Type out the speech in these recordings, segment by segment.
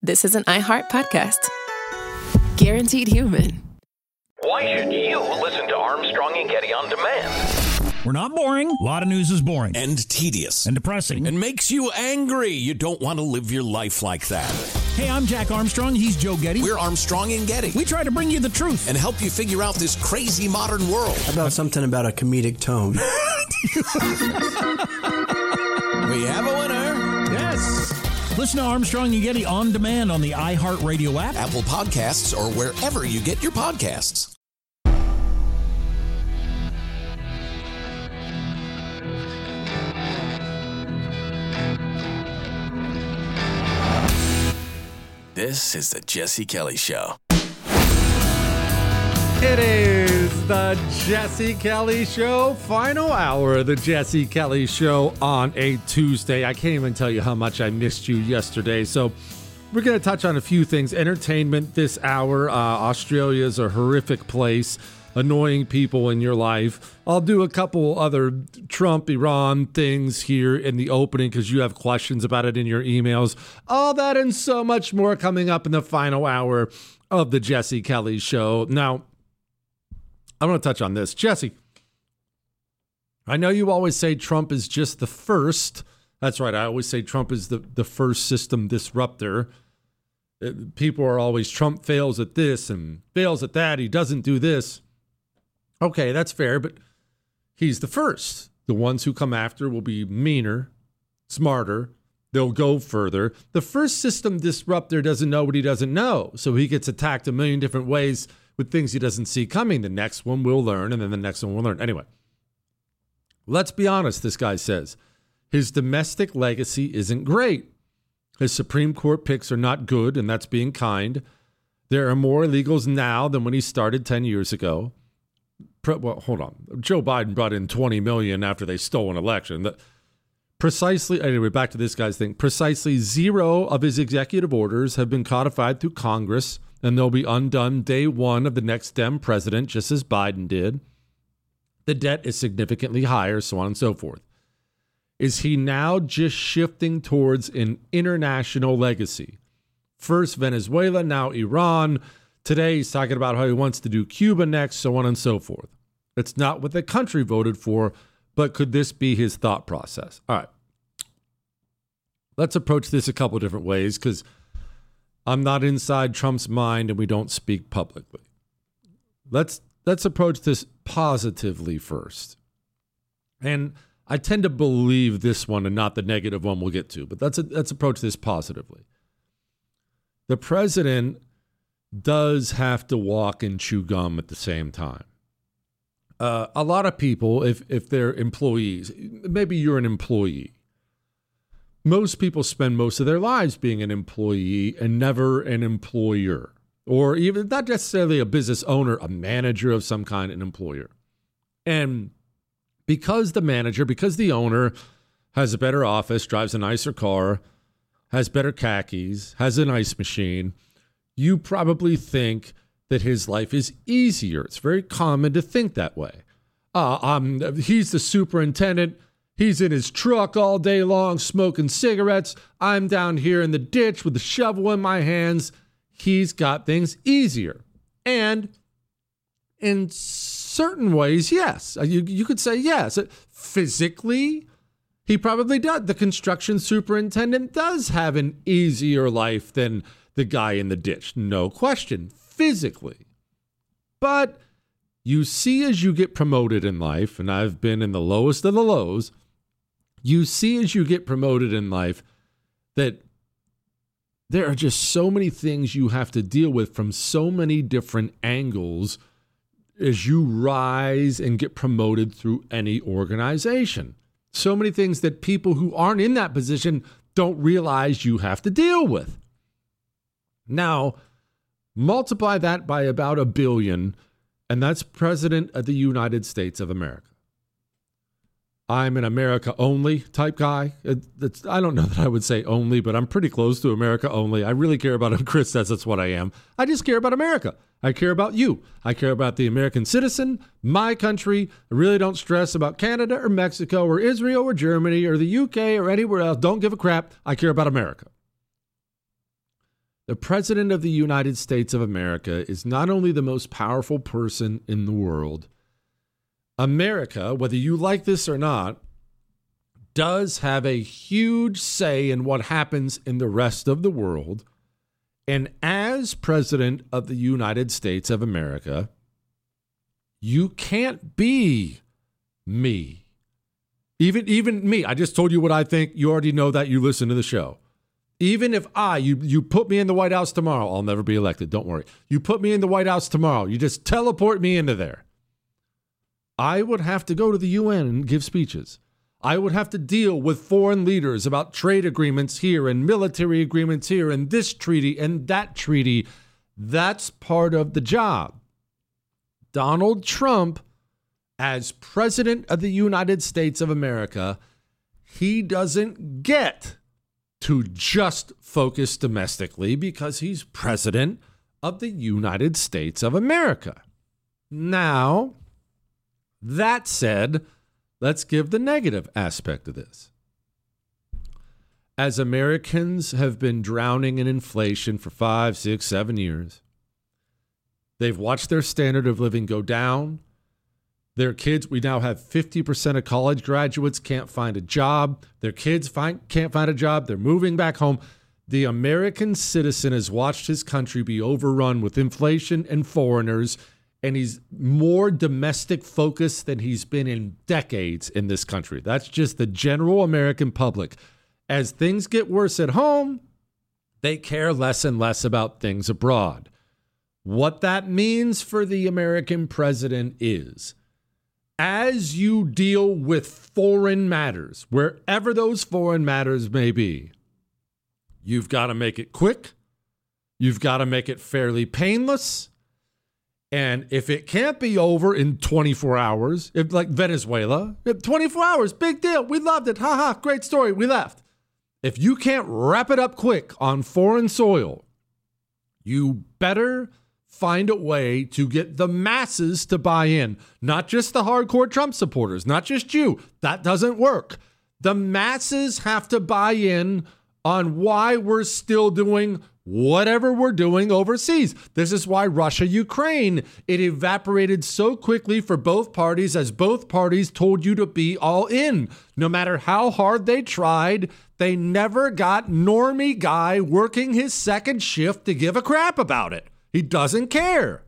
this is an iHeart podcast. Guaranteed human. Why should you listen to Armstrong and Getty on demand? We're not boring. A lot of news is boring. And tedious. And depressing. And makes you angry. You don't want to live your life like that. Hey, I'm Jack Armstrong. He's Joe Getty. We're Armstrong and Getty. We try to bring you the truth. And help you figure out this crazy modern world. How about something about a comedic tone? We have a winner. Yes. Listen to Armstrong and Getty on demand on the iHeartRadio app, Apple Podcasts, or wherever you get your podcasts. This is the Jesse Kelly Show. It is the Jesse Kelly Show, final hour of the Jesse Kelly Show on a Tuesday. I can't even tell you how much I missed you yesterday. So we're going to touch on a few things. Entertainment this hour. Australia is a horrific place. Annoying people in your life. I'll do a couple other Trump, Iran things here in the opening because you have questions about it in your emails. All that and so much more coming up in the final hour of the Jesse Kelly Show. Now, I want to touch on this. Jesse, I know you always say Trump is just the first. That's right. I always say Trump is the first system disruptor. People are always, Trump fails at this and fails at that. He doesn't do this. Okay, that's fair, but he's the first. The ones who come after will be meaner, smarter. They'll go further. The first system disruptor doesn't know what he doesn't know, so he gets attacked a million different ways with things he doesn't see coming. The next one will learn, and then the next one will learn. Anyway, let's be honest, this guy says. His domestic legacy isn't great. His Supreme Court picks are not good, and that's being kind. There are more illegals now than when he started 10 years ago. Well, hold on. Joe Biden brought in 20 million after they stole an election. Anyway, back to this guy's thing. Precisely 0 of his executive orders have been codified through Congress, and they'll be undone day one of the next Dem president, just as Biden did. The debt is significantly higher, so on and so forth. Is he now just shifting towards an international legacy? First Venezuela, now Iran. Today he's talking about how he wants to do Cuba next, so on and so forth. It's not what the country voted for, but could this be his thought process? All right. Let's approach this a couple of different ways because I'm not inside Trump's mind and we don't speak publicly. Let's approach this positively first. And I tend to believe this one and not the negative one we'll get to, but let's approach this positively. The president does have to walk and chew gum at the same time. A lot of people, if they're employees, maybe you're an employee. Most people spend most of their lives being an employee and never an employer, or even not necessarily a business owner, a manager of some kind, an employer. And because the owner has a better office, drives a nicer car, has better khakis, has an ice machine, you probably think that his life is easier. It's very common to think that way. He's the superintendent. He's in his truck all day long smoking cigarettes. I'm down here in the ditch with the shovel in my hands. He's got things easier. And in certain ways, yes. You could say yes. Physically, he probably does. The construction superintendent does have an easier life than the guy in the ditch. No question. Physically. But you see as you get promoted in life, and I've been in the lowest of the lows, you see as you get promoted in life that there are just so many things you have to deal with from so many different angles as you rise and get promoted through any organization. So many things that people who aren't in that position don't realize you have to deal with. Now, multiply that by about 1 billion, and that's President of the United States of America. I'm an America only type guy. I don't know that I would say only, but I'm pretty close to America only. I really care about him. Chris says that's what I am. I just care about America. I care about you. I care about the American citizen, my country. I really don't stress about Canada or Mexico or Israel or Germany or the UK or anywhere else. Don't give a crap. I care about America. The President of the United States of America is not only the most powerful person in the world, America, whether you like this or not, does have a huge say in what happens in the rest of the world. And as President of the United States of America, you can't be me. Even me. I just told you what I think. You already know that. You listen to the show. Even if you put me in the White House tomorrow, I'll never be elected. Don't worry. You put me in the White House tomorrow. You just teleport me into there. I would have to go to the UN and give speeches. I would have to deal with foreign leaders about trade agreements here and military agreements here and this treaty and that treaty. That's part of the job. Donald Trump, as President of the United States of America, he doesn't get to just focus domestically because he's President of the United States of America. Now, that said, let's give the negative aspect of this. As Americans have been drowning in inflation for 5, 6, 7 years, they've watched their standard of living go down. Their kids, we now have 50% of college graduates can't find a job. Their kids can't find a job. They're moving back home. The American citizen has watched his country be overrun with inflation and foreigners, and he's more domestic focused than he's been in decades in this country. That's just the general American public. As things get worse at home, they care less and less about things abroad. What that means for the American president is, as you deal with foreign matters, wherever those foreign matters may be, you've got to make it quick. You've got to make it fairly painless. And if it can't be over in 24 hours, if like Venezuela, 24 hours, big deal. We loved it. Ha ha, great story. We left. If you can't wrap it up quick on foreign soil, you better find a way to get the masses to buy in, not just the hardcore Trump supporters, not just you. That doesn't work. The masses have to buy in on why we're still doing whatever we're doing overseas. This is why Russia, Ukraine, it evaporated so quickly for both parties as both parties told you to be all in. No matter how hard they tried, they never got normie guy working his second shift to give a crap about it. He doesn't care.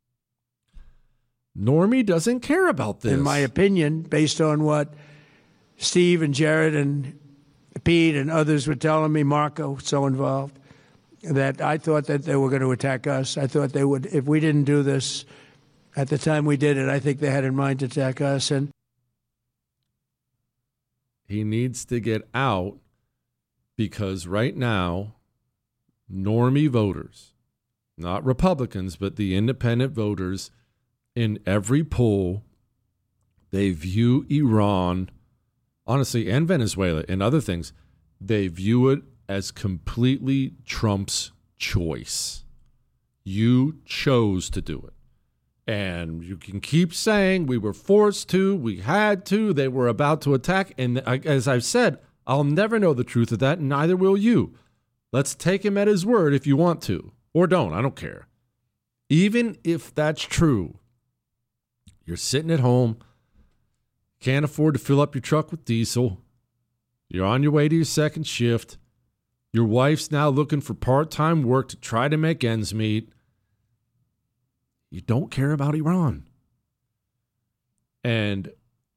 Normie doesn't care about this. In my opinion, based on what Steve and Jared and Pete and others were telling me, Marco, so involved, that I thought that they were going to attack us. I thought they would, if we didn't do this at the time we did it, I think they had in mind to attack us. And he needs to get out because right now, normie voters, not Republicans, but the independent voters in every poll, they view Iran, honestly, and Venezuela and other things, they view it as completely Trump's choice. You chose to do it. And you can keep saying we were forced to, we had to, they were about to attack. And as I've said, I'll never know the truth of that, and neither will you. Let's take him at his word if you want to. Or don't, I don't care. Even if that's true, you're sitting at home, can't afford to fill up your truck with diesel, you're on your way to your second shift, your wife's now looking for part-time work to try to make ends meet. You don't care about Iran. And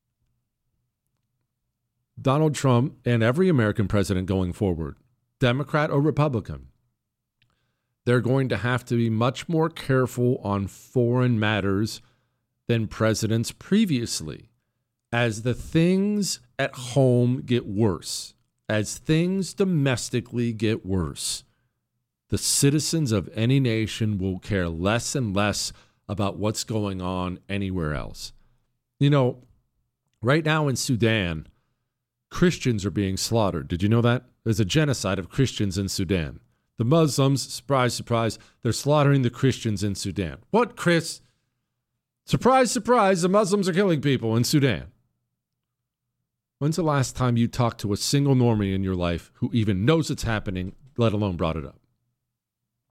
Donald Trump and every American president going forward, Democrat or Republican, they're going to have to be much more careful on foreign matters than presidents previously. As the things at home get worse, as things domestically get worse, the citizens of any nation will care less and less about what's going on anywhere else. You know, right now in Sudan, Christians are being slaughtered. Did you know that? There's a genocide of Christians in Sudan. The Muslims, surprise, surprise, they're slaughtering the Christians in Sudan. What, Chris? Surprise, surprise, the Muslims are killing people in Sudan. When's the last time you talked to a single normie in your life who even knows it's happening, let alone brought it up?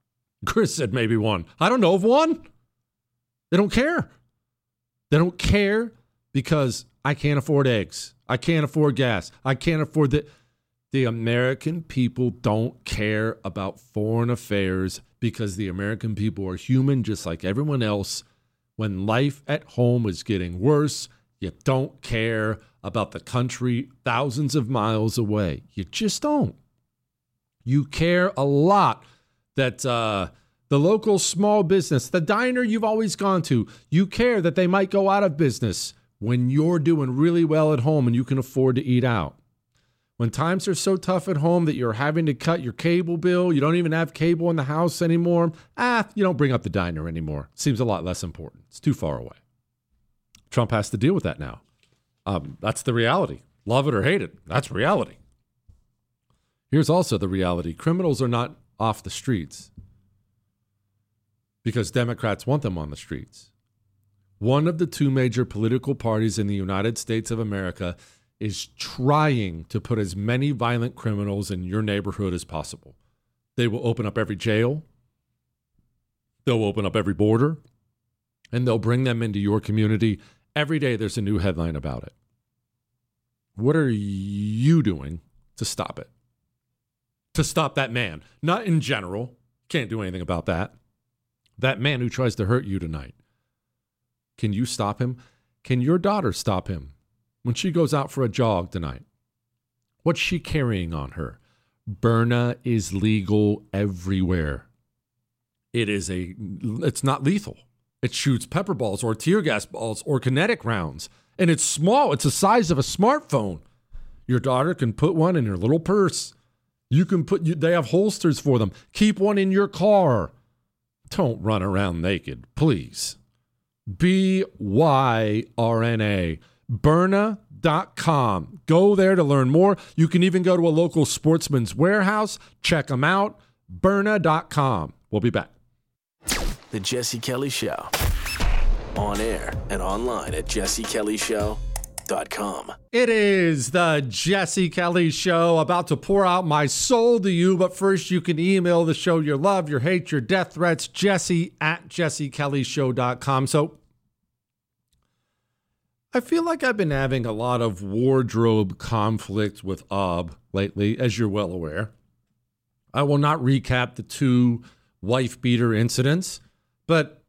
Chris said maybe one. I don't know of one. They don't care. They don't care because I can't afford eggs. I can't afford gas. I can't afford the. The American people don't care about foreign affairs because the American people are human just like everyone else. When life at home is getting worse, you don't care about the country thousands of miles away. You just don't. You care a lot that the local small business, the diner you've always gone to, you care that they might go out of business when you're doing really well at home and you can afford to eat out. When times are so tough at home that you're having to cut your cable bill, you don't even have cable in the house anymore, you don't bring up the diner anymore. Seems a lot less important. It's too far away. Trump has to deal with that now. That's the reality. Love it or hate it, that's reality. Here's also the reality. Criminals are not off the streets because Democrats want them on the streets. One of the two major political parties in the United States of America is trying to put as many violent criminals in your neighborhood as possible. They will open up every jail. They'll open up every border. And they'll bring them into your community. Every day there's a new headline about it. What are you doing to stop it? To stop that man. Not in general. Can't do anything about that. That man who tries to hurt you tonight. Can you stop him? Can your daughter stop him? When she goes out for a jog tonight, what's she carrying on her? Byrna is legal everywhere. It's not lethal. It shoots pepper balls or tear gas balls or kinetic rounds. And it's small. It's the size of a smartphone. Your daughter can put one in her little purse. They have holsters for them. Keep one in your car. Don't run around naked, please. BYRNA. Byrna.com. Go there to learn more. You can even go to a local Sportsman's Warehouse. Check them out. Byrna.com. We'll be back. The Jesse Kelly Show. On air and online at jessekellyshow.com. It is the Jesse Kelly Show, about to pour out my soul to you. But first, you can email the show your love, your hate, your death threats, jesse@jessekellyshow.com. So I feel like I've been having a lot of wardrobe conflict with Ob lately, as you're well aware. I will not recap the two wife-beater incidents, but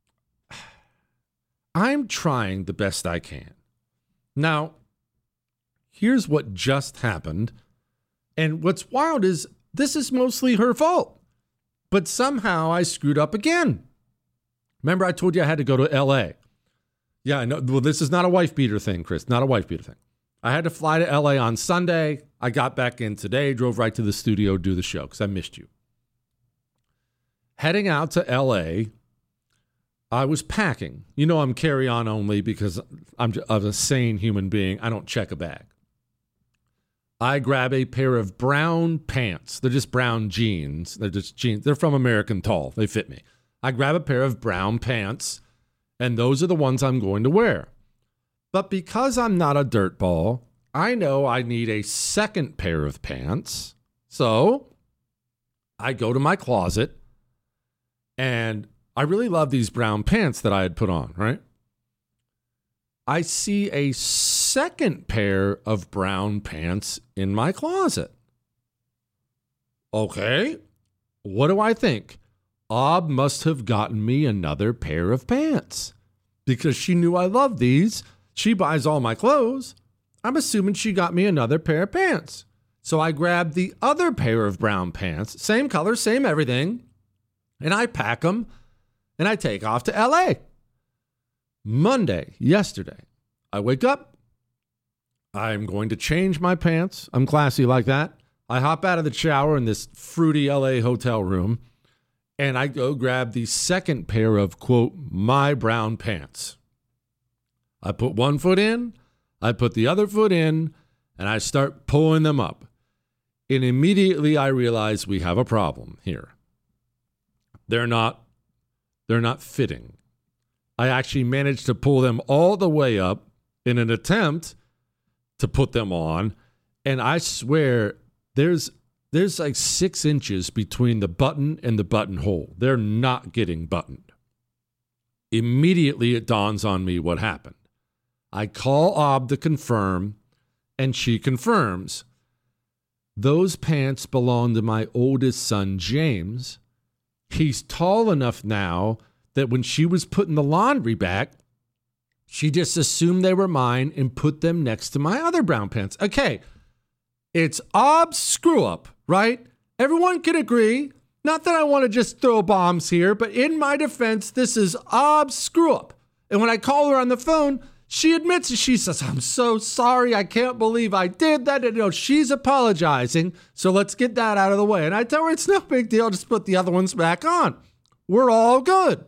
I'm trying the best I can. Now, here's what just happened. And what's wild is this is mostly her fault. But somehow I screwed up again. Remember I told you I had to go to L.A.? Yeah, I know. Well, this is not a wife-beater thing, Chris. Not a wife-beater thing. I had to fly to L.A. on Sunday. I got back in today, drove right to the studio to do the show because I missed you. Heading out to L.A., I was packing. You know I'm carry-on only because I'm a sane human being. I don't check a bag. I grab a pair of brown pants. They're just brown jeans. They're just jeans. They're from American Tall. They fit me. I grab a pair of brown pants, and those are the ones I'm going to wear. But because I'm not a dirtball, I know I need a second pair of pants. So I go to my closet, and I really love these brown pants that I had put on, right? I see a second pair of brown pants in my closet. Okay, what do I think? Ob must have gotten me another pair of pants because she knew I loved these. She buys all my clothes. I'm assuming she got me another pair of pants. So I grabbed the other pair of brown pants, same color, same everything, and I pack them and I take off to LA. Monday, yesterday, I wake up. I'm going to change my pants. I'm classy like that. I hop out of the shower in this fruity LA hotel room, and I go grab the second pair of, quote, my brown pants. I put one foot in, I put the other foot in, and I start pulling them up. And immediately I realize we have a problem here. They're not fitting. I actually managed to pull them all the way up in an attempt to put them on. And I swear there's there's like 6 inches between the button and the buttonhole. They're not getting buttoned. Immediately, it dawns on me what happened. I call Ob to confirm, and she confirms. Those pants belong to my oldest son, James. He's tall enough now that when she was putting the laundry back, she just assumed they were mine and put them next to my other brown pants. Okay, it's Ob's screw up, right? Everyone can agree. Not that I want to just throw bombs here, but in my defense, this is Ob's screw up. And when I call her on the phone, she admits it. She says, I'm so sorry. I can't believe I did that. And, she's apologizing. So let's get that out of the way. And I tell her it's no big deal. Just put the other ones back on. We're all good.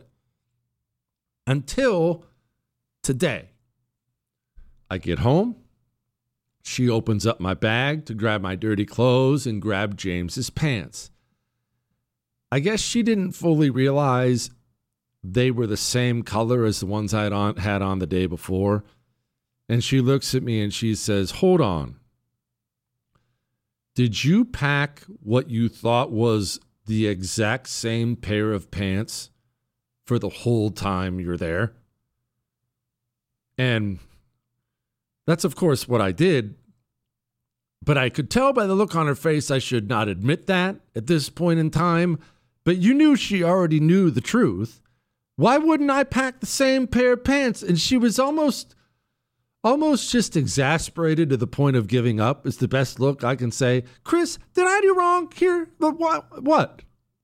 Until today. I get home. She opens up my bag to grab my dirty clothes and grab James's pants. I guess she didn't fully realize they were the same color as the ones I had on the day before. And she looks at me and she says, hold on. Did you pack what you thought was the exact same pair of pants for the whole time you're there? And that's, of course, what I did. But I could tell by the look on her face I should not admit that at this point in time. But you knew she already knew the truth. Why wouldn't I pack the same pair of pants? And she was almost just exasperated to the point of giving up is the best look I can say. Chris, did I do wrong here? What?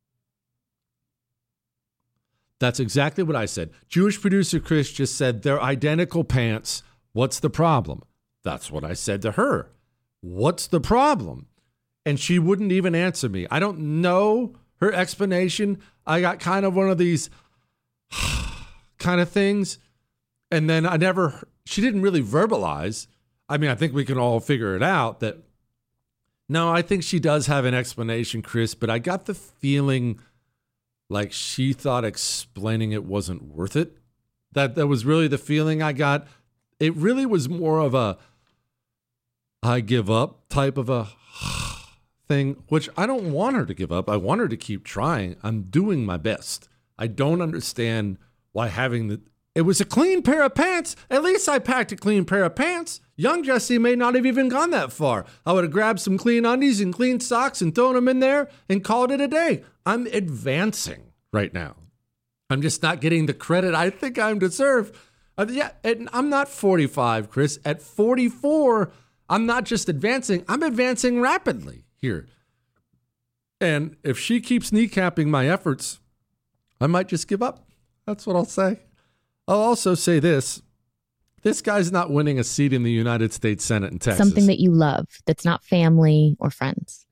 That's exactly what I said. Jewish producer Chris just said they're identical pants. What's the problem? That's what I said to her. What's the problem? And she wouldn't even answer me. I don't know her explanation. I got kind of one of these kind of things. And then she didn't really verbalize. I mean, I think we can all figure it out that, no, I think she does have an explanation, Chris, but I got the feeling like she thought explaining it wasn't worth it. That was really the feeling I got. It really was more of a I give up type of a thing, which I don't want her to give up. I want her to keep trying. I'm doing my best. I don't understand why it was a clean pair of pants. At least I packed a clean pair of pants. Young Jesse may not have even gone that far. I would have grabbed some clean undies and clean socks and thrown them in there and called it a day. I'm advancing right now. I'm just not getting the credit I think I deserve. And I'm not 45, Chris. At 44, I'm not just advancing. I'm advancing rapidly here. And if she keeps kneecapping my efforts, I might just give up. That's what I'll say. I'll also say this. This guy's not winning a seat in the United States Senate in Texas. Something that you love that's not family or friends.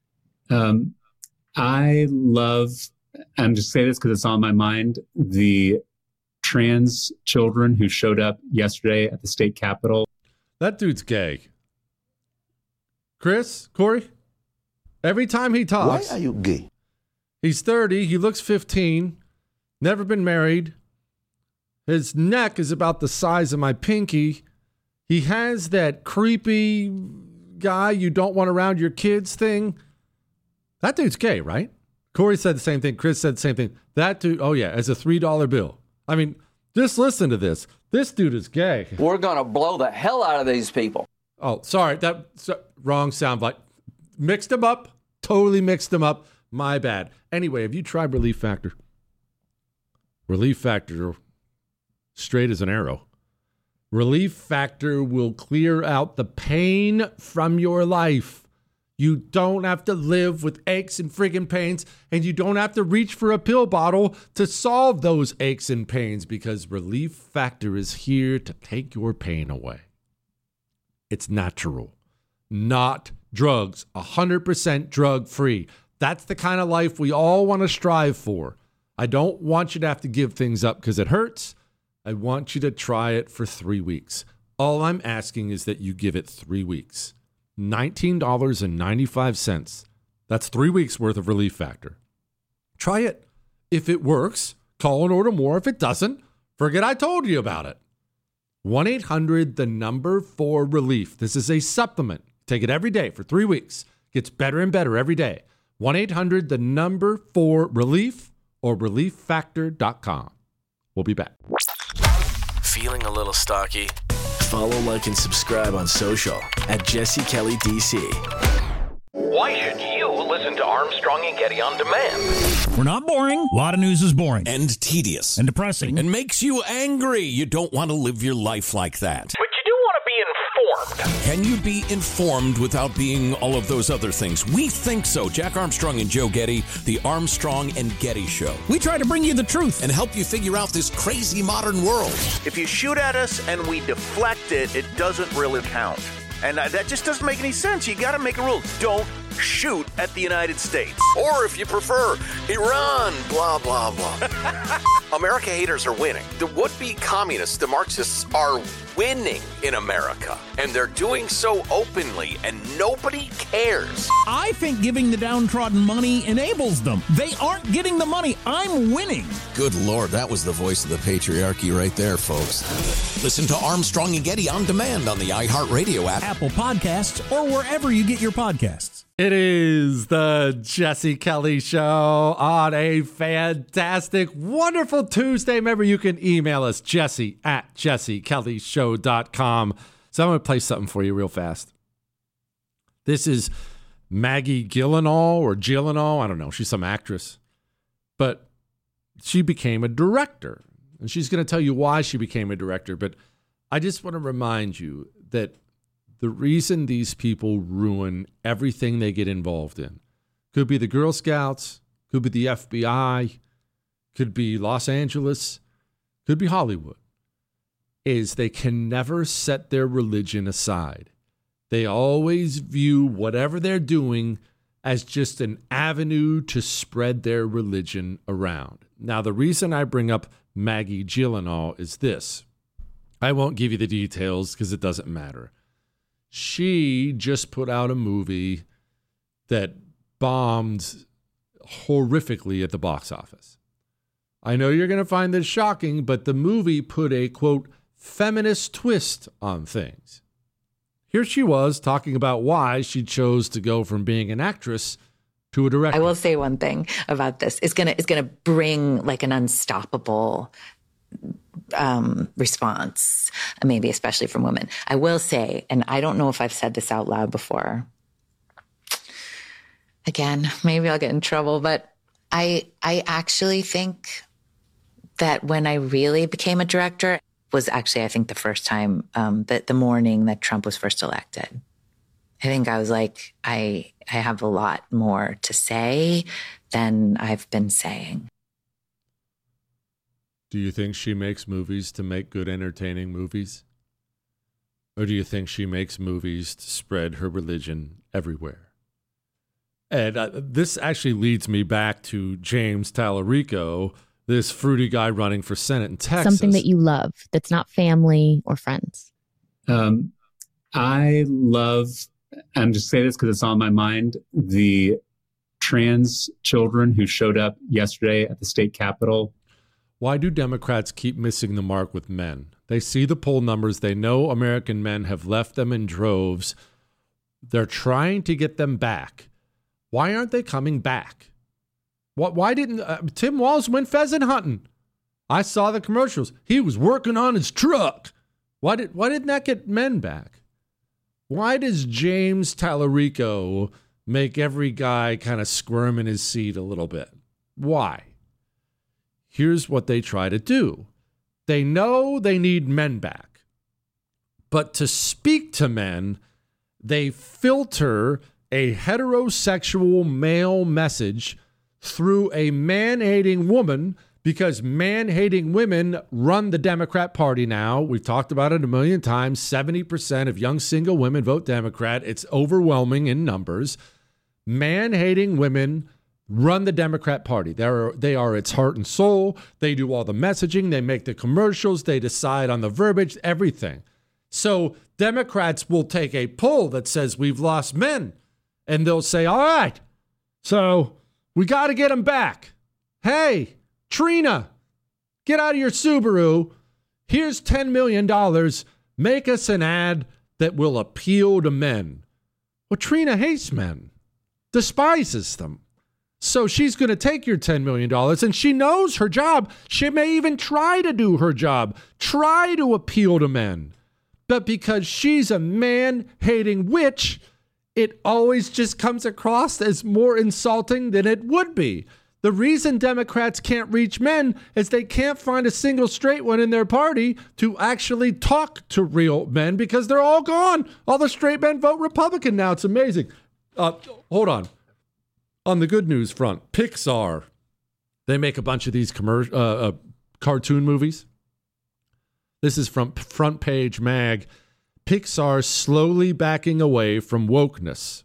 I love, I'm just saying this because it's on my mind, the trans children who showed up yesterday at the state capitol. That dude's gay. Chris, Corey, every time he talks. Why are you gay? He's 30. He looks 15. Never been married. His neck is about the size of my pinky. He has that creepy guy you don't want around your kids thing. That dude's gay, right? Corey said the same thing. Chris said the same thing. That dude, oh yeah, as a $3 bill. I mean, just listen to this. This dude is gay. We're going to blow the hell out of these people. Oh, sorry. Wrong soundbite. Mixed them up. Totally mixed them up. My bad. Anyway, have you tried Relief Factor? Relief Factor, straight as an arrow. Relief Factor will clear out the pain from your life. You don't have to live with aches and friggin' pains, and you don't have to reach for a pill bottle to solve those aches and pains, because Relief Factor is here to take your pain away. It's natural, not drugs, 100% drug-free. That's the kind of life we all want to strive for. I don't want you to have to give things up because it hurts. I want you to try it for 3 weeks. All I'm asking is that you give it 3 weeks. $19.95. That's 3 weeks worth of Relief Factor. Try it. If it works, call and order more. If it doesn't, forget I told you about it. 1-800-4-RELIEF. This is a supplement. Take it every day for 3 weeks. Gets better and better every day. 1-800, the number 4-RELIEF or relieffactor.com. We'll be back. Feeling a little stocky? Follow, like, and subscribe on social at Jesse Kelly DC. Why should you listen to Armstrong and Getty on demand? We're not boring. A lot of news is boring. And tedious. And depressing. And makes you angry. You don't want to live your life like that. But you do want to be informed. Can you be informed without being all of those other things? We think so. Jack Armstrong and Joe Getty, the Armstrong and Getty Show. We try to bring you the truth and help you figure out this crazy modern world. If you shoot at us and we deflect it, it doesn't really count. And that just doesn't make any sense. You got to make a rule. Don't shoot at the United States. Or if you prefer, Iran, blah, blah, blah. America haters are winning. The would-be communists, the Marxists, are winning in America. And they're doing so openly, and nobody cares. I think giving the downtrodden money enables them. They aren't getting the money. I'm winning. Good Lord, that was the voice of the patriarchy right there, folks. Listen to Armstrong and Getty on demand on the iHeartRadio app, Apple Podcasts, or wherever you get your podcasts. It is the Jesse Kelly Show on a fantastic, wonderful Tuesday. Remember, you can email us, Jesse at jessekellyshow.com. So I'm going to play something for you real fast. This is Maggie Gyllenhaal or Gyllenhaal. I don't know. She's some actress. But she became a director. And she's going to tell you why she became a director. But I just want to remind you that the reason these people ruin everything they get involved in could be the Girl Scouts, could be the FBI, could be Los Angeles, could be Hollywood, is they can never set their religion aside. They always view whatever they're doing as just an avenue to spread their religion around. Now, the reason I bring up Maggie Gyllenhaal is this. I won't give you the details because it doesn't matter. She just put out a movie that bombed horrifically at the box office. I know you're going to find this shocking, but the movie put a, quote, feminist twist on things. Here she was talking about why she chose to go from being an actress to a director. I will say one thing about this. It's gonna bring like an unstoppable response, maybe especially from women. I will say, and I don't know if I've said this out loud before. Again, maybe I'll get in trouble, but I actually think that when I really became a director was actually, I think, the first time that the morning that Trump was first elected. I think I was like, I have a lot more to say than I've been saying. Do you think she makes movies to make good, entertaining movies? Or do you think she makes movies to spread her religion everywhere? And this actually leads me back to James Tallarico, this fruity guy running for Senate in Texas. Something that you love that's not family or friends. I love, I'm just saying this because it's on my mind, the trans children who showed up yesterday at the state capitol. Why do Democrats keep missing the mark with men? They see the poll numbers. They know American men have left them in droves. They're trying to get them back. Why aren't they coming back? Why didn't Tim Walz went pheasant hunting? I saw the commercials. He was working on his truck. Why didn't that get men back? Why does James Tallarico make every guy kind of squirm in his seat a little bit? Why? Here's what they try to do. They know they need men back. But to speak to men, they filter a heterosexual male message through a man-hating woman, because man-hating women run the Democrat Party now. We've talked about it a million times. 70% of young single women vote Democrat. It's overwhelming in numbers. Man-hating women run the Democrat Party. They are its heart and soul. They do all the messaging. They make the commercials. They decide on the verbiage, everything. So Democrats will take a poll that says we've lost men, and they'll say, all right, so we got to get them back. Hey, Trina, get out of your Subaru. Here's $10 million. Make us an ad that will appeal to men. Well, Trina hates men, despises them. So she's going to take your $10 million, and she knows her job. She may even try to do her job, try to appeal to men. But because she's a man-hating witch, it always just comes across as more insulting than it would be. The reason Democrats can't reach men is they can't find a single straight one in their party to actually talk to real men because they're all gone. All the straight men vote Republican now. It's amazing. Hold on. On the good news front, Pixar, they make a bunch of these cartoon movies. This is from Front Page Mag. Pixar slowly backing away from wokeness.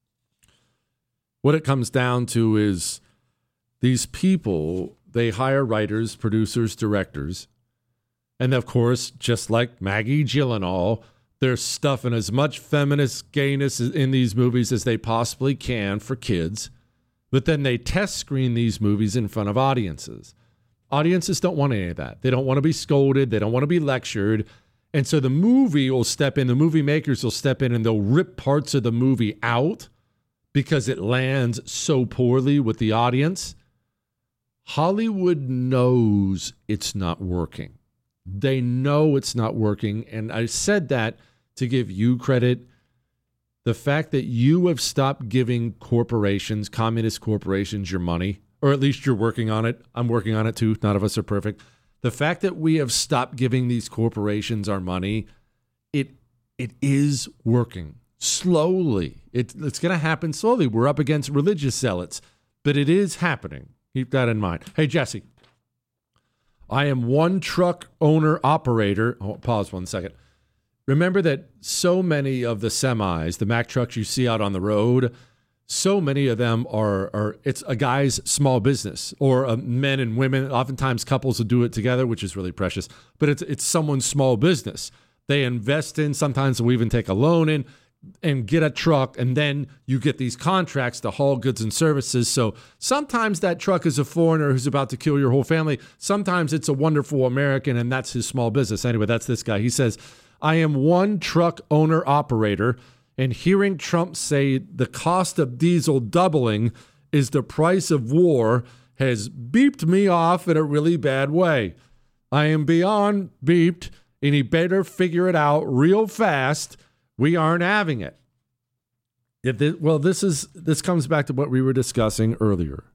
What it comes down to is these people, they hire writers, producers, directors. And of course, just like Maggie Gyllenhaal, they're stuffing as much feminist gayness in these movies as they possibly can for kids. But then they test screen these movies in front of audiences. Audiences don't want any of that. They don't want to be scolded. They don't want to be lectured. And so the movie will step in, the movie makers will step in and they'll rip parts of the movie out because it lands so poorly with the audience. Hollywood knows it's not working. They know it's not working. And I said that to give you credit. The fact that you have stopped giving corporations, communist corporations, your money, or at least you're working on it. I'm working on it too. None of us are perfect. The fact that we have stopped giving these corporations our money, it is working slowly. It's going to happen slowly. We're up against religious zealots, but it is happening. Keep that in mind. Hey, Jesse, I am one truck owner operator. Oh, pause 1 second. Remember that so many of the semis, the Mack trucks you see out on the road, so many of them are it's a guy's small business or men and women. Oftentimes couples will do it together, which is really precious, but it's someone's small business. They invest in, sometimes they'll even take a loan in and get a truck, and then you get these contracts to haul goods and services. So sometimes that truck is a foreigner who's about to kill your whole family. Sometimes it's a wonderful American, and that's his small business. Anyway, that's this guy. He says, I am one truck owner operator, and hearing Trump say the cost of diesel doubling is the price of war has beeped me off in a really bad way. I am beyond beeped, and he better figure it out real fast. We aren't having it. This comes back to what we were discussing earlier.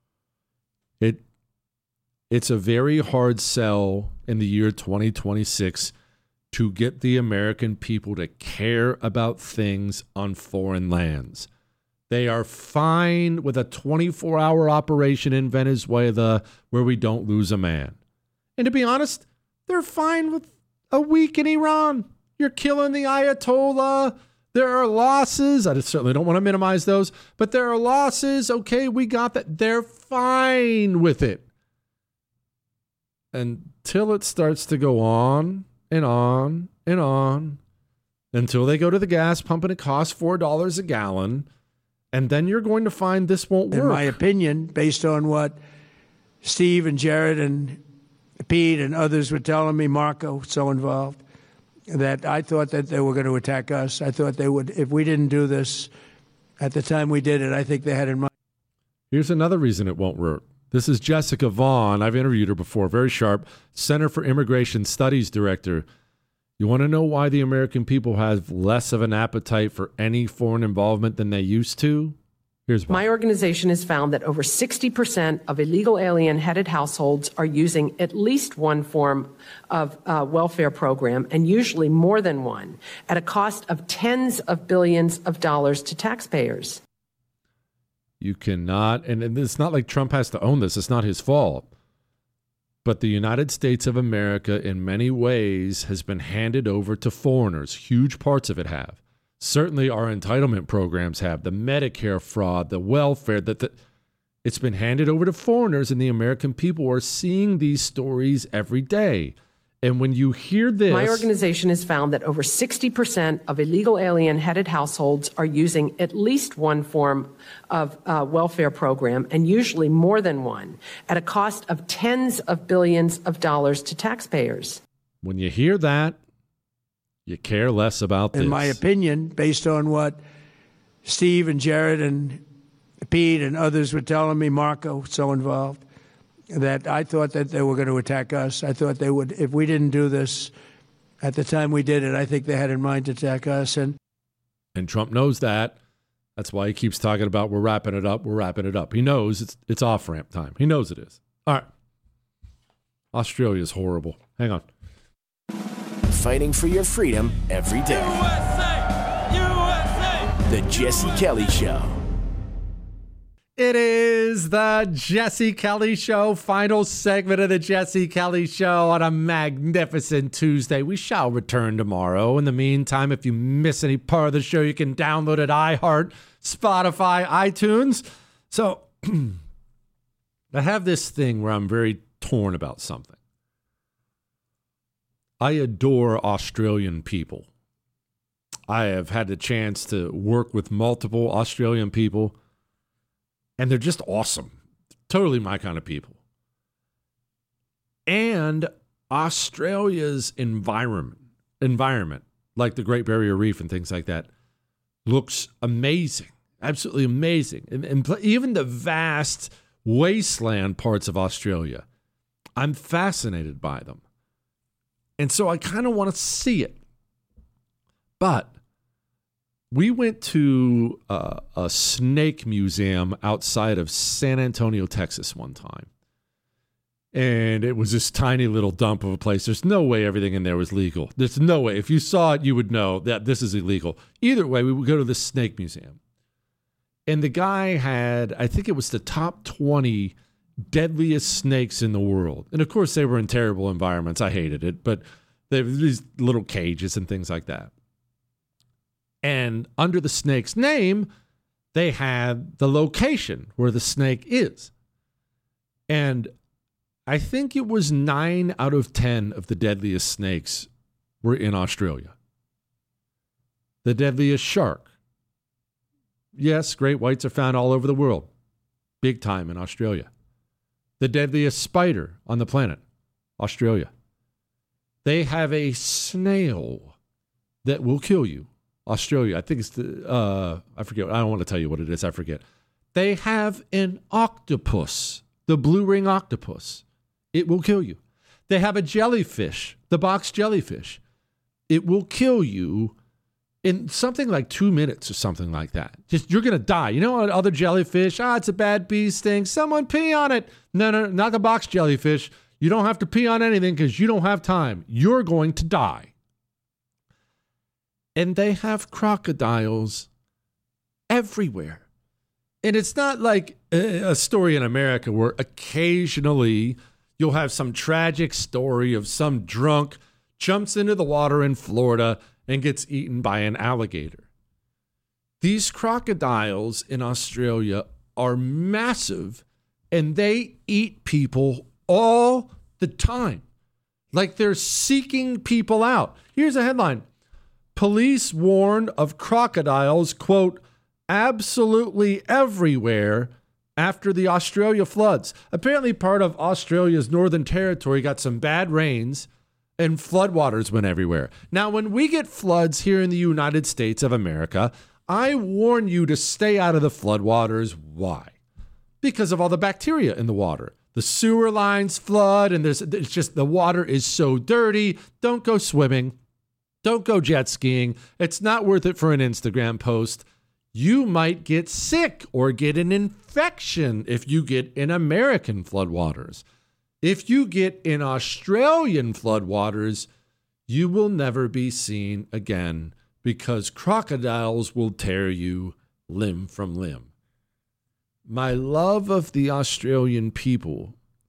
It's a very hard sell in the year 2026 to get the American people to care about things on foreign lands. They are fine with a 24-hour operation in Venezuela where we don't lose a man. And to be honest, they're fine with a week in Iran. You're killing the Ayatollah. There are losses. I certainly don't want to minimize those, but there are losses. Okay, we got that. They're fine with it. Until it starts to go on and on and on, until they go to the gas pump and it costs $4 a gallon, and then you're going to find this won't work. In my opinion, based on what Steve and Jared and Pete and others were telling me, Marco, so involved, that I thought that they were going to attack us. I thought they would, if we didn't do this at the time we did it, I think they had in mind. Here's another reason it won't work. This is Jessica Vaughn. I've interviewed her before. Very sharp. Center for Immigration Studies Director. You want to know why the American people have less of an appetite for any foreign involvement than they used to? Here's why. My organization has found that over 60% of illegal alien-headed households are using at least one form of welfare program, and usually more than one, at a cost of tens of billions of dollars to taxpayers. You cannot, and it's not like Trump has to own this. It's not his fault. But the United States of America, in many ways, has been handed over to foreigners. Huge parts of it have. Certainly our entitlement programs have. The Medicare fraud, the welfare, it's been handed over to foreigners, and the American people are seeing these stories every day. And when you hear this... My organization has found that over 60% of illegal alien-headed households are using at least one form of welfare program, and usually more than one, at a cost of tens of billions of dollars to taxpayers. When you hear that, you care less about this. In my opinion, based on what Steve and Jared and Pete and others were telling me, Marco, so involved, that I thought that they were going to attack us. I thought they would, if we didn't do this at the time we did it, I think they had in mind to attack us. And Trump knows that. That's why he keeps talking about we're wrapping it up, we're wrapping it up. He knows it's off-ramp time. He knows it is. All right. Australia is horrible. Hang on. Fighting for your freedom every day. USA! USA! The Jesse Kelly Show. It is the Jesse Kelly Show, final segment of the Jesse Kelly Show on a magnificent Tuesday. We shall return tomorrow. In the meantime, if you miss any part of the show, you can download it iHeart, Spotify, iTunes. So I have this thing where I'm very torn about something. I adore Australian people. I have had the chance to work with multiple Australian people, and they're just awesome. Totally my kind of people. And Australia's environment, like the Great Barrier Reef and things like that, looks amazing. Absolutely amazing. And even the vast wasteland parts of Australia, I'm fascinated by them. And so I kind of want to see it. But we went to a snake museum outside of San Antonio, Texas one time. And it was this tiny little dump of a place. There's no way everything in there was legal. There's no way. If you saw it, you would know that this is illegal. Either way, we would go to the snake museum. And the guy had, I think it was the top 20 deadliest snakes in the world. And of course, they were in terrible environments. I hated it. But they were these little cages and things like that. And under the snake's name, they had the location where the snake is. And I think it was 9 out of 10 of the deadliest snakes were in Australia. The deadliest shark. Yes, great whites are found all over the world. Big time in Australia. The deadliest spider on the planet. Australia. They have a snail that will kill you. Australia, I think it's I forget. I don't want to tell you what it is. I forget. They have an octopus, the blue ring octopus. It will kill you. They have a jellyfish, the box jellyfish. It will kill you in something like 2 minutes or something like that. Just you're gonna die. You know, other jellyfish. It's a bad bee sting. Someone pee on it. No, not the box jellyfish. You don't have to pee on anything because you don't have time. You're going to die. And they have crocodiles everywhere. And it's not like a story in America where occasionally you'll have some tragic story of some drunk jumps into the water in Florida and gets eaten by an alligator. These crocodiles in Australia are massive, and they eat people all the time. Like they're seeking people out. Here's a headline. Police warned of crocodiles, quote, absolutely everywhere after the Australia floods. Apparently part of Australia's Northern Territory got some bad rains and floodwaters went everywhere. Now, when we get floods here in the United States of America, I warn you to stay out of the floodwaters. Why? Because of all the bacteria in the water. The sewer lines flood and it's just the water is so dirty. Don't go swimming. Don't go jet skiing. It's not worth it for an Instagram post. You might get sick or get an infection if you get in American floodwaters. If you get in Australian floodwaters, you will never be seen again because crocodiles will tear you limb from limb. My love of the Australian people,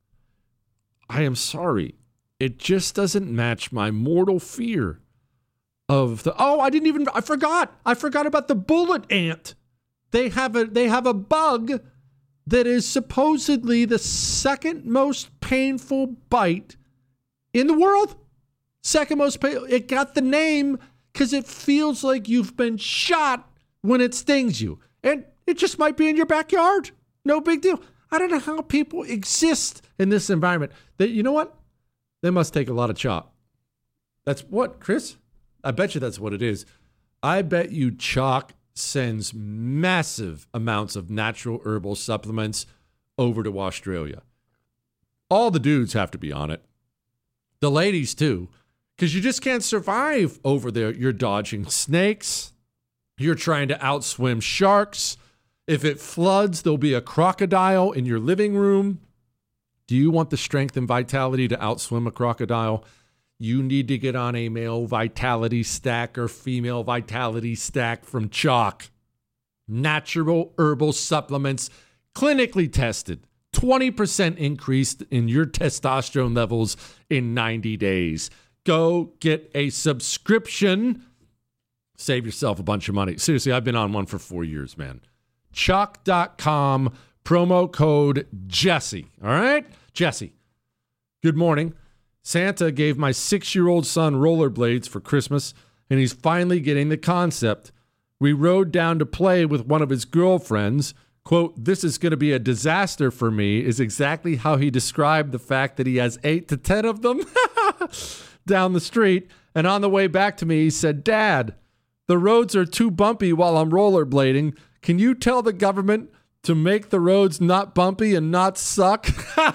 I am sorry, it just doesn't match my mortal fear of the I forgot about the bullet ant. They have a bug that is supposedly the second most painful bite in the world. Second most painful. It got the name because it feels like you've been shot when it stings you. And it just might be in your backyard. No big deal. I don't know how people exist in this environment. You know what? They must take a lot of chalk. That's what, Chris? I bet you that's what it is. I bet you chalk sends massive amounts of natural herbal supplements over to Australia. All the dudes have to be on it. The ladies, too, because you just can't survive over there. You're dodging snakes. You're trying to outswim sharks. If it floods, there'll be a crocodile in your living room. Do you want the strength and vitality to outswim a crocodile? You need to get on a male vitality stack or female vitality stack from Chalk. Natural herbal supplements, clinically tested. 20% increase in your testosterone levels in 90 days. Go get a subscription. Save yourself a bunch of money. Seriously, I've been on one for 4 years, man. Chalk.com, promo code Jesse. All right? Jesse. Good morning. Santa gave my 6-year-old son rollerblades for Christmas, and he's finally getting the concept. We rode down to play with one of his girlfriends. Quote, "This is going to be a disaster for me," is exactly how he described the fact that he has 8 to 10 of them down the street. And on the way back to me, he said, "Dad, the roads are too bumpy while I'm rollerblading. Can you tell the government to make the roads not bumpy and not suck?"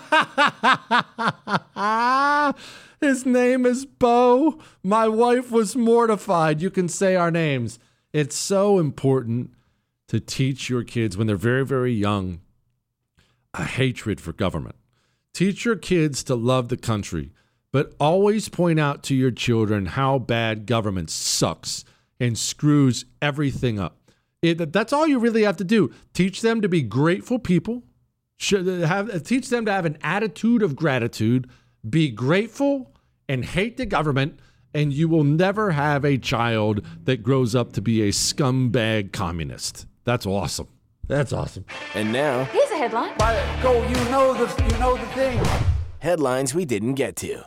His name is Bo. My wife was mortified. You can say our names. It's so important to teach your kids when they're very, very young a hatred for government. Teach your kids to love the country, but always point out to your children how bad government sucks and screws everything up. That's all you really have to do. Teach them to be grateful people. Teach them to have an attitude of gratitude. Be grateful and hate the government, and you will never have a child that grows up to be a scumbag communist. That's awesome. That's awesome. And now, Here's a headline. go, you know the thing. Headlines we didn't get to.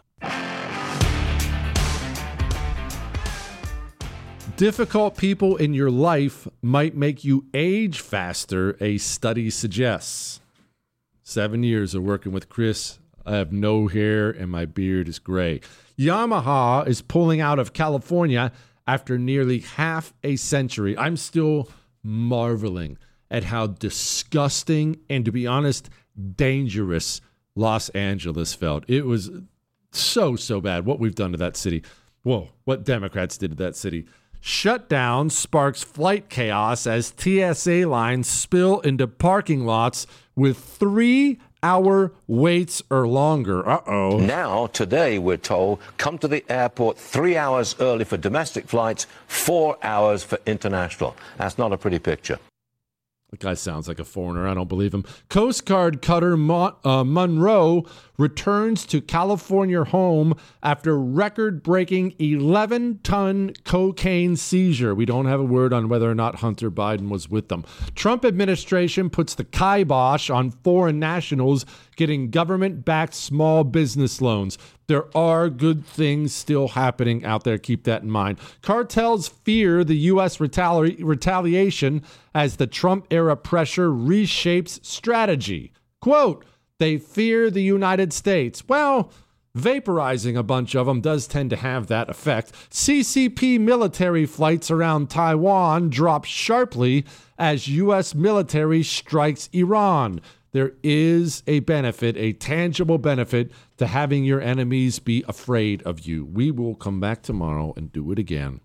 Difficult people in your life might make you age faster, a study suggests. 7 years of working with Chris. I have no hair and my beard is gray. Yamaha is pulling out of California after nearly half a century. I'm still marveling at how disgusting and, to be honest, dangerous Los Angeles felt. It was so bad what we've done to that city. Whoa, what Democrats did to that city. Shutdown sparks flight chaos as TSA lines spill into parking lots with 3-hour waits or longer. Uh-oh. Now, today, we're told, come to the airport 3 hours early for domestic flights, 4 hours for international. That's not a pretty picture. The guy sounds like a foreigner. I don't believe him. Coast Guard cutter Monroe returns to California home after record-breaking 11-ton cocaine seizure. We don't have a word on whether or not Hunter Biden was with them. Trump administration puts the kibosh on foreign nationals getting government-backed small business loans. There are good things still happening out there. Keep that in mind. Cartels fear the U.S. retaliation as the Trump-era pressure reshapes strategy. Quote, they fear the United States. Well, vaporizing a bunch of them does tend to have that effect. CCP military flights around Taiwan drop sharply as U.S. military strikes Iran. There is a benefit, a tangible benefit, to having your enemies be afraid of you. We will come back tomorrow and do it again.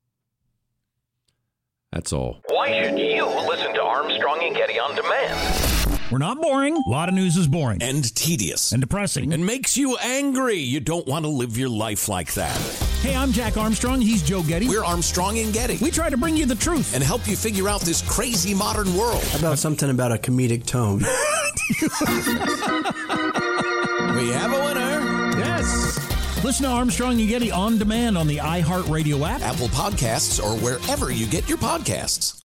That's all. Why should you listen to Armstrong and Getty on demand? We're not boring. A lot of news is boring. And tedious. And depressing. And makes you angry. You don't want to live your life like that. Hey, I'm Jack Armstrong. He's Joe Getty. We're Armstrong and Getty. We try to bring you the truth. And help you figure out this crazy modern world. How about something about a comedic tone? We have a winner. Yes. Listen to Armstrong and Getty on demand on the iHeartRadio app, Apple Podcasts, or wherever you get your podcasts.